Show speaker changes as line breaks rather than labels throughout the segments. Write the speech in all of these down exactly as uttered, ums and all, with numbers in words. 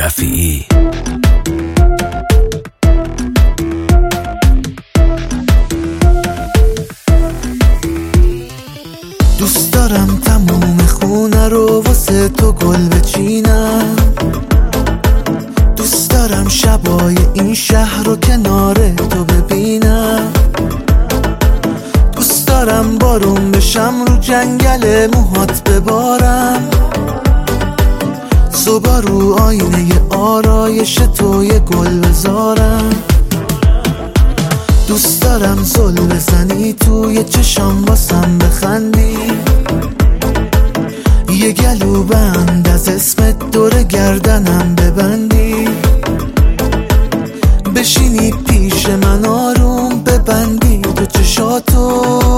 رفیعی.
دوست دارم تموم خونه رو واسه تو گل بچینم، دوست دارم شبای این شهر رو کنار تو ببینم، دوست دارم بارون بشم رو جنگل موهات ببارم، صبح رو آینه آرایش تو یه گل بذارم، دوست دارم زل بزنی توی چشام واسم بخندی، یه گلو بند از اسمت دور گردنم ببندی، بشینی پیش من آروم ببندی تو چشاتو،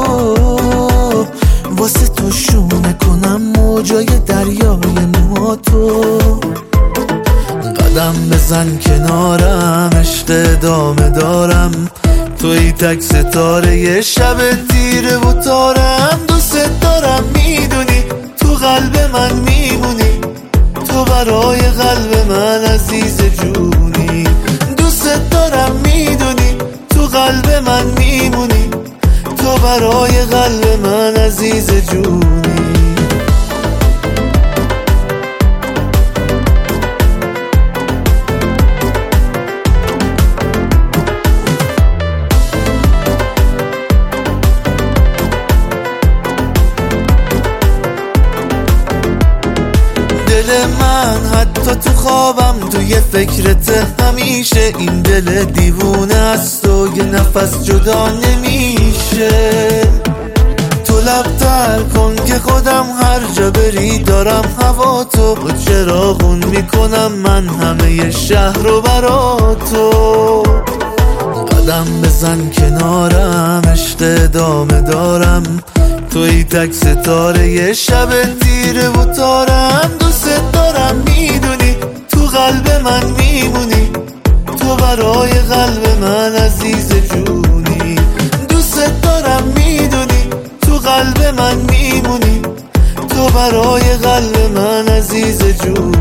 واسه تو شونه کنم موجای دریای موهاتو، قدم بزن کنارم عشق ادامه دارم، توی تک ستاره یه شب تیره و تارم، دوست دارم میدونی تو قلب من میمونی، تو برای قلب من عزیز جونی، دوست دارم میدونی تو قلب من میمونی، تو برای قلب من عزیز جونی. دل من حتی تو خوابم توی فکرت همیشه، این دل دیوونه است و یه نفس جدا نمیشه، تو لبتر کن که خودم هر جا بری دارم هوا تو، با چراغون میکنم من همه شهر رو برا تو، قدم بزن کنارم عشق ادامه دارم، توی تک ستاره یه شب تیره و تارم، دوست دارم میدونی تو قلب من میمونی، تو برای قلب من عزیز جونی، دوست دارم میدونی تو قلب من میمونی، تو برای قلب من عزیز جونی.